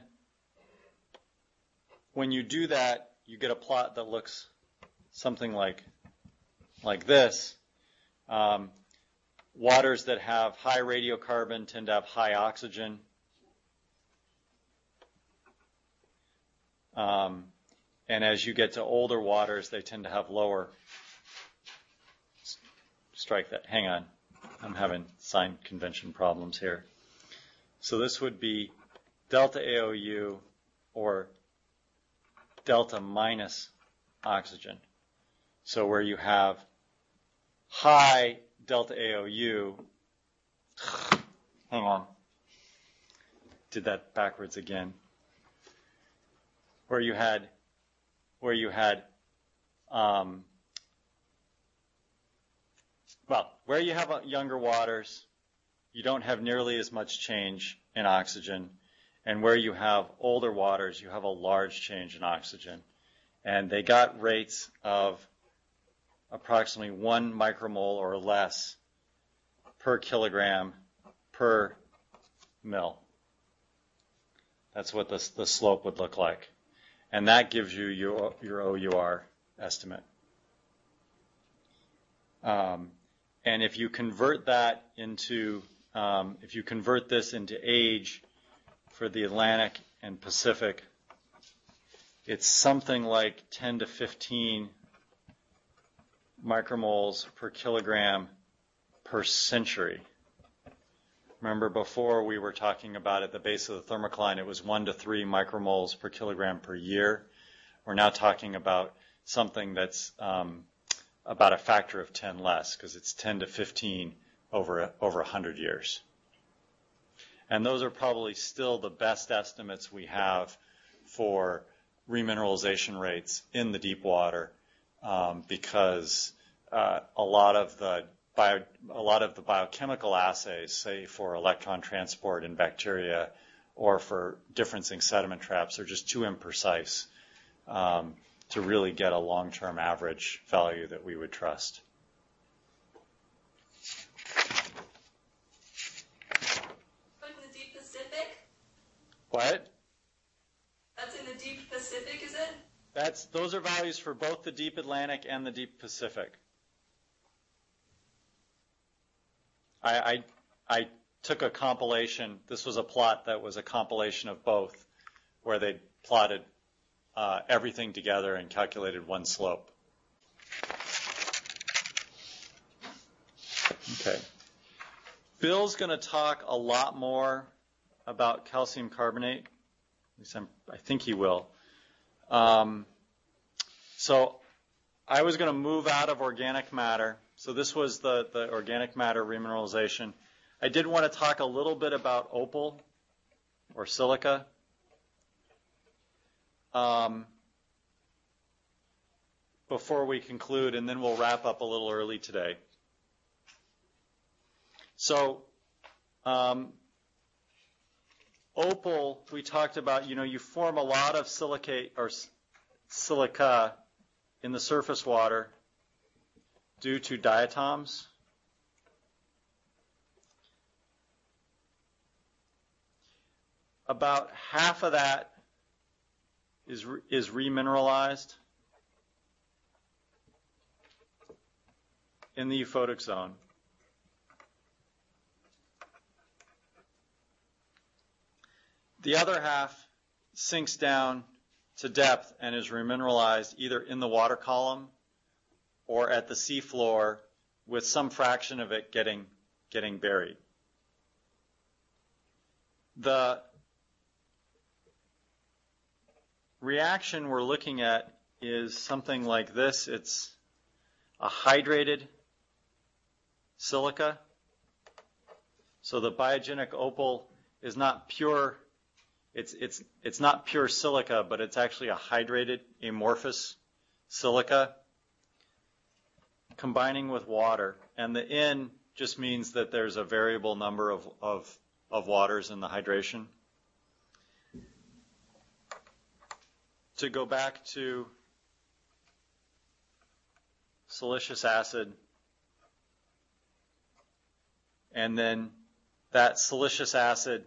when you do that, you get a plot that looks something like like this. Um, waters that have high radiocarbon tend to have high oxygen. Um, and as you get to older waters, they tend to have lower. Strike that. Hang on. I'm having sign convention problems here. So this would be delta A O U or delta minus oxygen. So where you have high delta A O U, hang on, did that backwards again. where you had, where you had, um, well, where you have younger waters, you don't have nearly as much change in oxygen. And where you have older waters, you have a large change in oxygen. And they got rates of approximately one micromole or less per kilogram per mil. That's what the, the slope would look like. And that gives you your, your O U R estimate. Um, and if you convert that into, um, if you convert this into age for the Atlantic and Pacific, it's something like ten to fifteen micromoles per kilogram per century. Remember before we were talking about at the base of the thermocline, it was one to three micromoles per kilogram per year. We're now talking about something that's um, about a factor of ten less, because it's ten to fifteen over over one hundred years. And those are probably still the best estimates we have for remineralization rates in the deep water, um, because uh, a lot of the bio, a lot of the biochemical assays, say for electron transport in bacteria or for differencing sediment traps, are just too imprecise um, to really get a long-term average value that we would trust. What? That's in the deep Pacific, is it? That's those are values for both the deep Atlantic and the deep Pacific. I, I I took a compilation. This was a plot that was a compilation of both, where they plotted uh, everything together and calculated one slope. Okay. Bill's going to talk a lot more about calcium carbonate. At least I'm, I think he will. Um, so I was going to move out of organic matter. So this was the, the organic matter remineralization. I did want to talk a little bit about opal or silica. Um, before we conclude, and then we'll wrap up a little early today. So um, opal, we talked about, you know, you form a lot of silicate or silica in the surface water due to diatoms. About half of that is is remineralized in the euphotic zone. The other half sinks down to depth and is remineralized either in the water column or at the seafloor, with some fraction of it getting getting buried. The reaction we're looking at is something like this. It's a hydrated silica. So the biogenic opal is not pure. It's it's it's not pure silica, but it's actually a hydrated amorphous silica combining with water. And the N just means that there's a variable number of of, of waters in the hydration. To go back to silicious acid, and then that silicious acid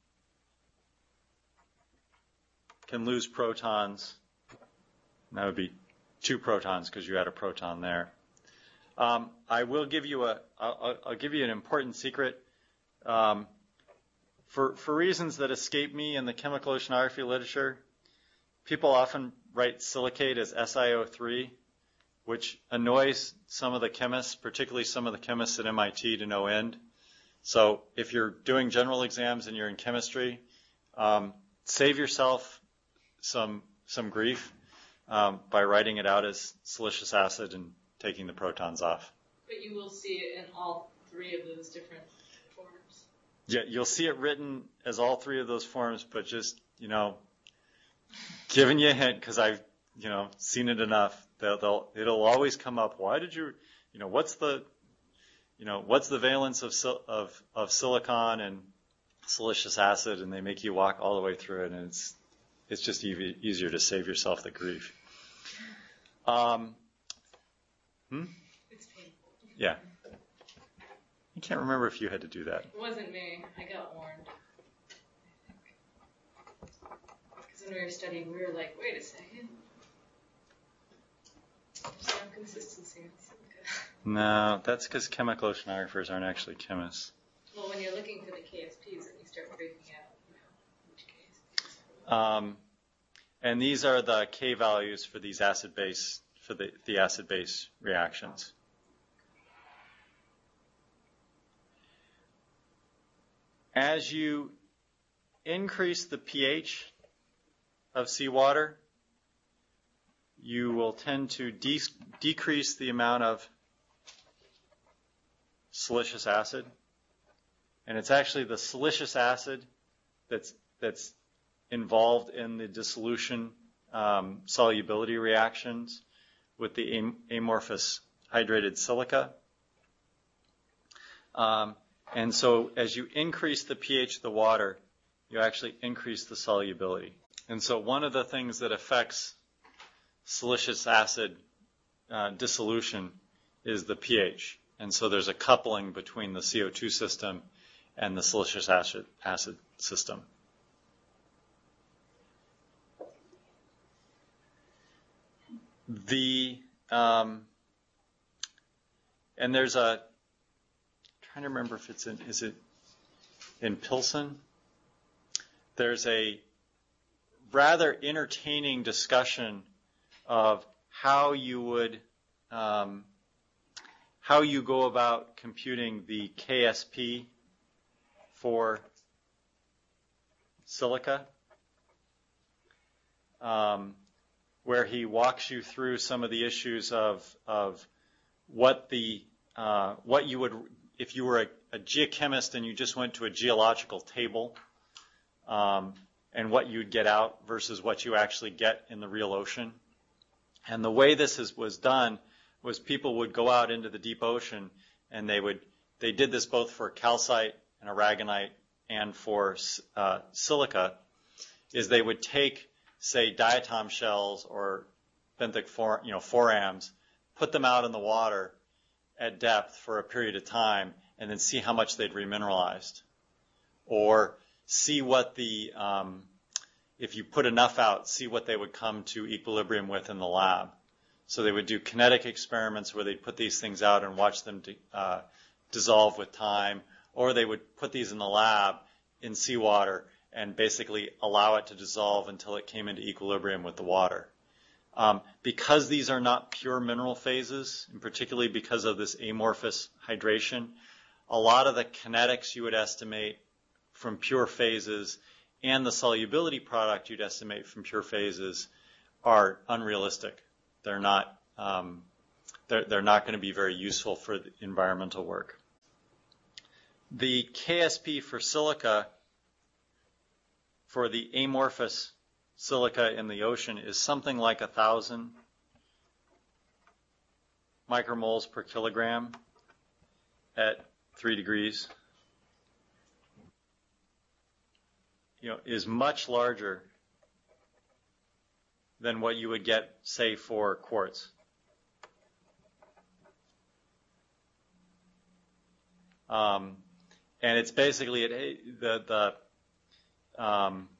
can lose protons. That would be two protons because you had a proton there. Um, I will give you a. I'll, I'll give you an important secret. Um, for for reasons that escape me in the chemical oceanography literature, people often write silicate as S i O three, which annoys some of the chemists, particularly some of the chemists at M I T, to no end. So if you're doing general exams and you're in chemistry, um, save yourself some some grief um, by writing it out as silicious acid and taking the protons off. But you will see it in all three of those different forms. Yeah, you'll see it written as all three of those forms, but just, you know, giving you a hint because I've, you know, seen it enough. They'll, they'll, it'll always come up. Why did you, you know, what's the, you know, what's the valence of sil- of of silicon and silicious acid? And they make you walk all the way through it, and it's it's just e- easier to save yourself the grief. Um. Hmm? It's painful. Yeah. I can't remember if you had to do that. It wasn't me. I got warned. Because when we were studying, we were like, wait a second. There's no consistency in silica. No, that's because chemical oceanographers aren't actually chemists. Well, when you're looking for the K S Ps, and you start breaking out, you know, which K S Ps. Um, and these are the K values for these acid-base, for the, the acid-base reactions. As you increase the pH of seawater, you will tend to de- decrease the amount of silicious acid. And it's actually the silicious acid that's that's involved in the dissolution um, solubility reactions with the am- amorphous hydrated silica. Um, and so as you increase the pH of the water, you actually increase the solubility. And so one of the things that affects silicious acid uh, dissolution is the pH. And so there's a coupling between the C O two system and the silicious acid, acid system. The um, and there's a I'm trying to remember if it's in is it in Pilsen? There's a rather entertaining discussion of how you would um, how you go about computing the K S P for silica, um, where he walks you through some of the issues of of what the uh, what you would if you were a, a geochemist and you just went to a geological table, um, and what you'd get out versus what you actually get in the real ocean. And the way this is, was done was people would go out into the deep ocean and they would they did this both for calcite and aragonite and for uh, silica, is they would take, say, diatom shells or benthic for, you know, forams, put them out in the water at depth for a period of time, and then see how much they'd remineralized, or see what the um, if you put enough out, see what they would come to equilibrium with in the lab. So they would do kinetic experiments where they'd put these things out and watch them to, uh, dissolve with time, or they would put these in the lab in seawater and basically allow it to dissolve until it came into equilibrium with the water. Um, because these are not pure mineral phases, and particularly because of this amorphous hydration, a lot of the kinetics you would estimate from pure phases and the solubility product you'd estimate from pure phases are unrealistic. They're not um, they're, they're not going to be very useful for the environmental work. The K S P for silica, for the amorphous silica in the ocean, is something like a thousand micromoles per kilogram at three degrees. You know, is much larger than what you would get, say, for quartz. Um, and it's basically it, the the um,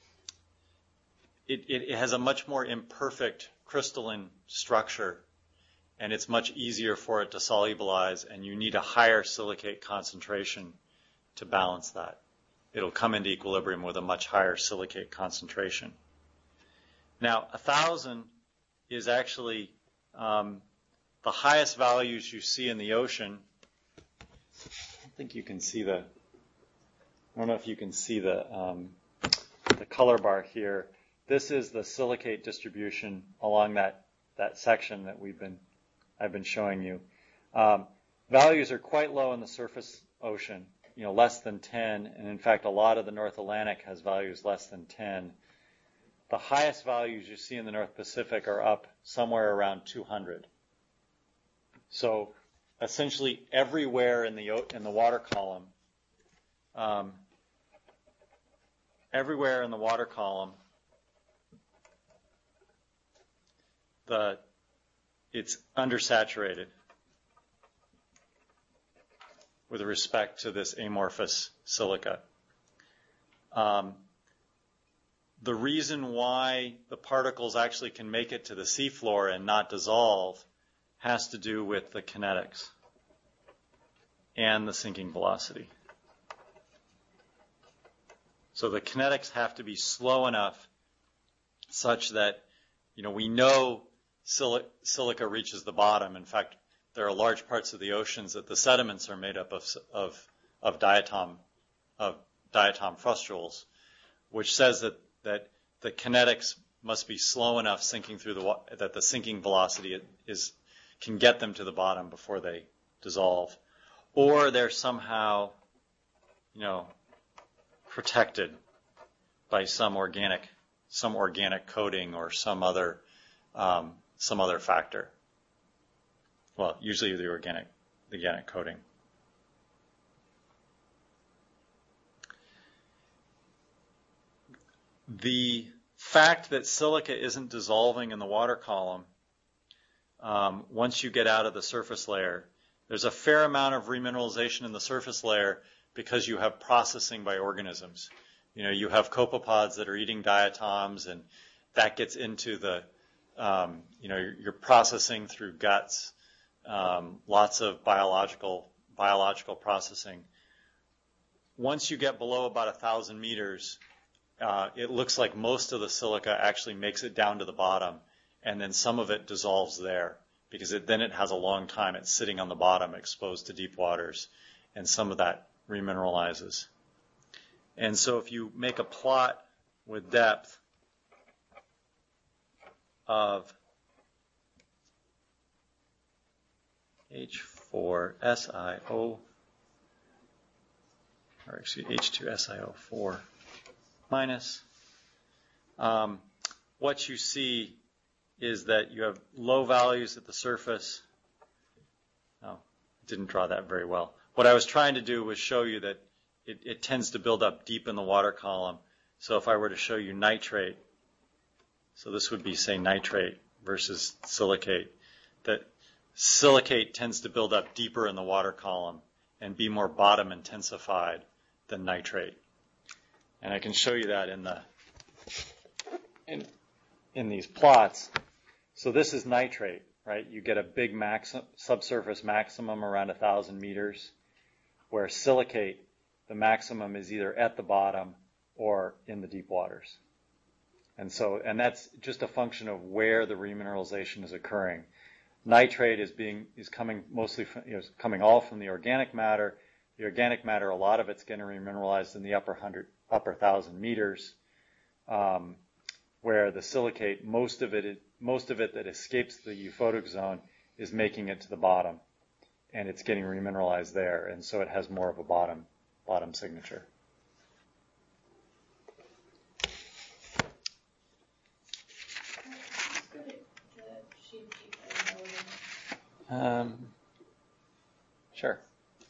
it, it has a much more imperfect crystalline structure, and it's much easier for it to solubilize, and you need a higher silicate concentration to balance that. It'll come into equilibrium with a much higher silicate concentration. Now, a thousand is actually um, the highest values you see in the ocean. I don't think you can see the. I don't know if you can see the um, the color bar here. This is the silicate distribution along that that section that we've been I've been showing you. Um, values are quite low in the surface ocean. You know, less than ten, and in fact, a lot of the North Atlantic has values less than ten. the highest values you see in the North Pacific are up somewhere around two hundred. So essentially everywhere in the in the water column, um, everywhere in the water column, the it's undersaturated with respect to this amorphous silica. Um, the reason why the particles actually can make it to the seafloor and not dissolve has to do with the kinetics and the sinking velocity. So the kinetics have to be slow enough such that, you know, we know sil- silica reaches the bottom. In fact, there are large parts of the oceans that the sediments are made up of of, of diatom of diatom frustules, which says that that the kinetics must be slow enough sinking through the wa- that the sinking velocity is can get them to the bottom before they dissolve, or they're somehow, you know, protected by some organic some organic coating or some other um, some other factor. Well, usually the organic the organic coating. The fact that silica isn't dissolving in the water column um, once you get out of the surface layer, there's a fair amount of remineralization in the surface layer because you have processing by organisms. You know, you have copepods that are eating diatoms, and that gets into the, um, you know, you're, you're processing through guts, um, lots of biological biological processing. Once you get below about a thousand meters, uh, it looks like most of the silica actually makes it down to the bottom, and then some of it dissolves there because it, then it has a long time. It's sitting on the bottom, exposed to deep waters, and some of that remineralizes. And so if you make a plot with depth of H four S I O, or excuse me, H two S I O four minus, um, what you see is that you have low values at the surface. Oh, didn't draw that very well. What I was trying to do was show you that it, it tends to build up deep in the water column. So if I were to show you nitrate, so this would be, say, nitrate versus silicate, that silicate tends to build up deeper in the water column and be more bottom intensified than nitrate. And I can show you that in the in, in these plots. So this is nitrate, right? You get a big max, subsurface maximum around one thousand meters, where silicate, the maximum is either at the bottom or in the deep waters. And so, and that's just a function of where the remineralization is occurring. Nitrate is being is coming mostly from, you know, coming all from the organic matter. The organic matter, a lot of it's getting remineralized in the upper hundred, upper thousand meters, um, where the silicate, most of it, most of it that escapes the euphotic zone is making it to the bottom, and it's getting remineralized there, and so it has more of a bottom bottom signature. Um, sure.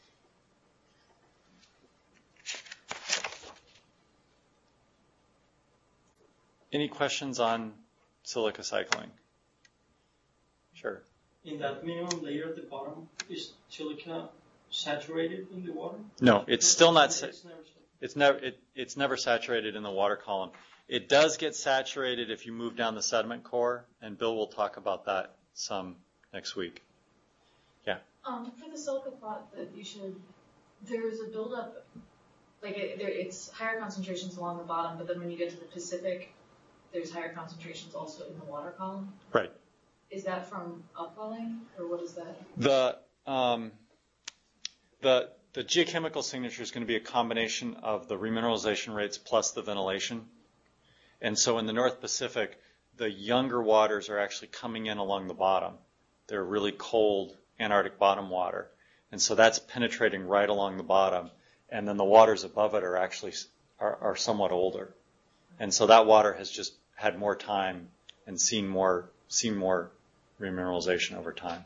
Any questions on silica cycling? Sure. In that minimum layer at the bottom, is silica saturated in the water? No, it's still not. Sa- It's never saturated. it's never. It, it's never saturated in the water column. It does get saturated if you move down the sediment core, and Bill will talk about that some next week. Yeah. Um, for the silica plot that you showed, there's a buildup, like it, there, it's higher concentrations along the bottom, but then when you get to the Pacific, there's higher concentrations also in the water column. Right. Is that from upwelling, or what is that? The um, the the geochemical signature is going to be a combination of the remineralization rates plus the ventilation. And so in the North Pacific, the younger waters are actually coming in along the bottom. They're really cold Antarctic bottom water. And so that's penetrating right along the bottom. And then the waters above it are actually are, are somewhat older. And so that water has just had more time and seen more seen more remineralization over time.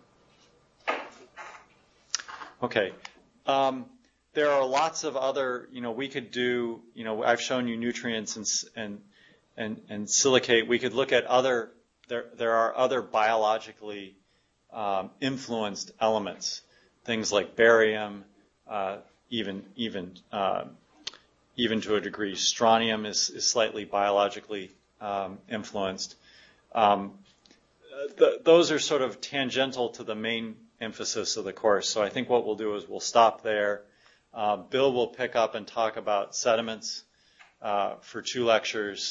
Okay. Um, there are lots of other, you know, we could do, you know, I've shown you nutrients and and and, and silicate. We could look at other, there there are other biologically um, influenced elements, things like barium, uh, even even uh, even to a degree, strontium is, is slightly biologically um, influenced. Um, the, those are sort of tangential to the main emphasis of the course. So I think what we'll do is we'll stop there. Uh, Bill will pick up and talk about sediments uh, for two lectures.